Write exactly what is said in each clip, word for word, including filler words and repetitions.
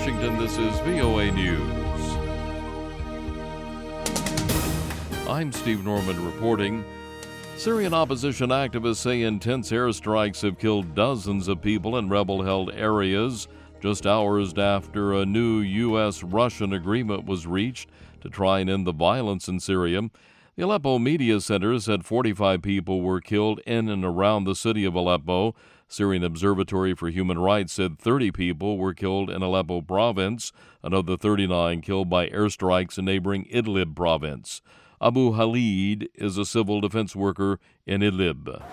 Washington, this is V O A News. I'm Steve Norman reporting. Syrian opposition activists say intense airstrikes have killed dozens of people in rebel-held areas just hours after a new U S Russian agreement was reached to try and end the violence in Syria. The Aleppo Media Center said forty-five people were killed in and around the city of Aleppo. Syrian Observatory for Human Rights said thirty people were killed in Aleppo province, another thirty-nine killed by airstrikes in neighboring Idlib province. Abu Khalid is a civil defense worker in Idlib.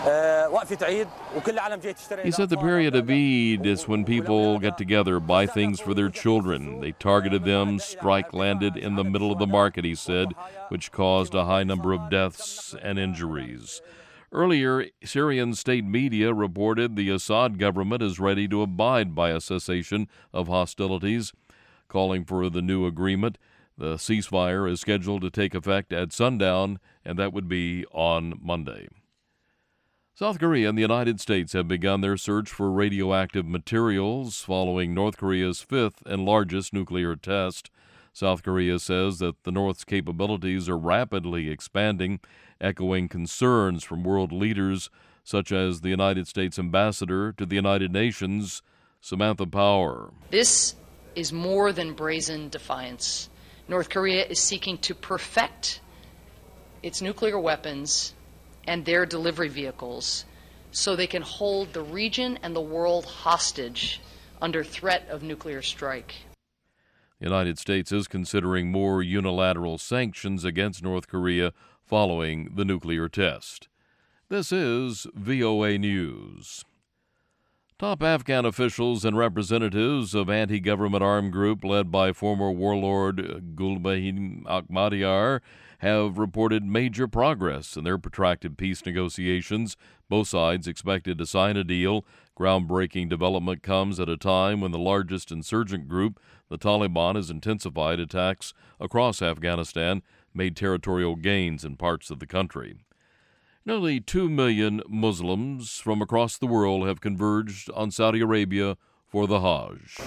He said the period of Eid is when people get together, buy things for their children. They targeted them. Strike landed in the middle of the market, he said, which caused a high number of deaths and injuries. Earlier, Syrian state media reported the Assad government is ready to abide by a cessation of hostilities, calling for the new agreement. The ceasefire is scheduled to take effect at sundown, and that would be on Monday. South Korea and the United States have begun their search for radioactive materials following North Korea's fifth and largest nuclear test. South Korea says that the North's capabilities are rapidly expanding, echoing concerns from world leaders such as the United States ambassador to the United Nations, Samantha Power. This is more than brazen defiance. North Korea is seeking to perfect its nuclear weapons and their delivery vehicles so they can hold the region and the world hostage under threat of nuclear strike. The United States is considering more unilateral sanctions against North Korea following the nuclear test. This is V O A News. Top Afghan officials and representatives of anti-government armed group led by former warlord Gulbuddin Ahmadiyar have reported major progress in their protracted peace negotiations. Both sides expected to sign a deal. Groundbreaking development comes at a time when the largest insurgent group, the Taliban, has intensified attacks across Afghanistan, made territorial gains in parts of the country. Nearly two million Muslims from across the world have converged on Saudi Arabia for the Hajj.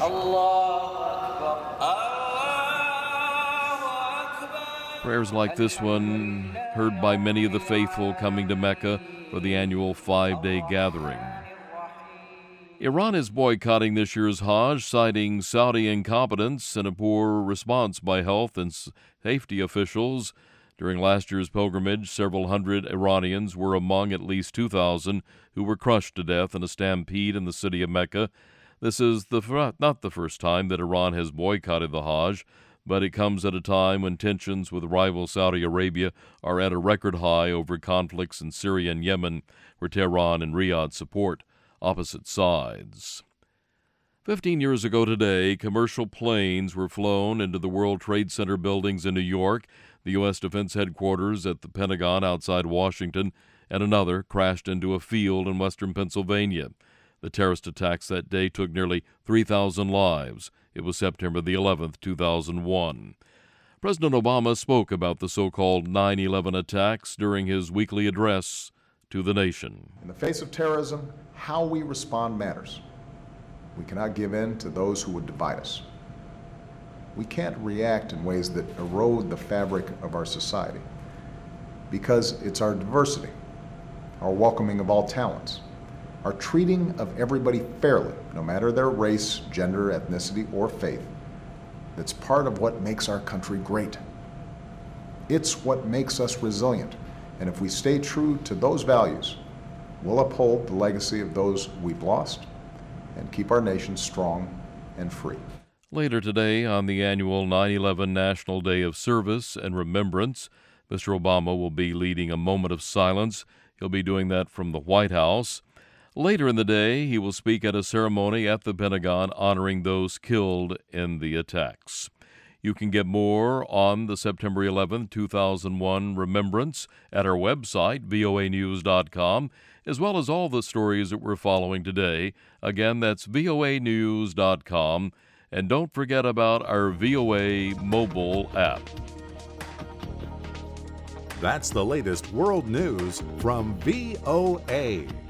Prayers like this one heard by many of the faithful coming to Mecca for the annual five-day gathering. Iran is boycotting this year's Hajj, citing Saudi incompetence and a poor response by health and safety officials. During last year's pilgrimage, several hundred Iranians were among at least two thousand who were crushed to death in a stampede in the city of Mecca. This is the not the first time that Iran has boycotted the Hajj, but it comes at a time when tensions with rival Saudi Arabia are at a record high over conflicts in Syria and Yemen, where Tehran and Riyadh support opposite sides. Fifteen years ago today, commercial planes were flown into the World Trade Center buildings in New York, the U S Defense Headquarters at the Pentagon outside Washington, and another crashed into a field in western Pennsylvania. The terrorist attacks that day took nearly three thousand lives. It was September the eleventh, two thousand one. President Obama spoke about the so-called nine eleven attacks during his weekly address to the nation. In the face of terrorism, how we respond matters. We cannot give in to those who would divide us. We can't react in ways that erode the fabric of our society, because it's our diversity, our welcoming of all talents, our treating of everybody fairly, no matter their race, gender, ethnicity, or faith, that's part of what makes our country great. It's what makes us resilient, and if we stay true to those values, we'll uphold the legacy of those we've lost and keep our nation strong and free. Later today, on the annual nine eleven National Day of Service and Remembrance, Mister Obama will be leading a moment of silence. He'll be doing that from the White House. Later in the day, he will speak at a ceremony at the Pentagon honoring those killed in the attacks. You can get more on the September eleventh, two thousand one remembrance at our website, V O A news dot com, as well as all the stories that we're following today. Again, that's V O A news dot com. And don't forget about our V O A mobile app. That's the latest world news from V O A.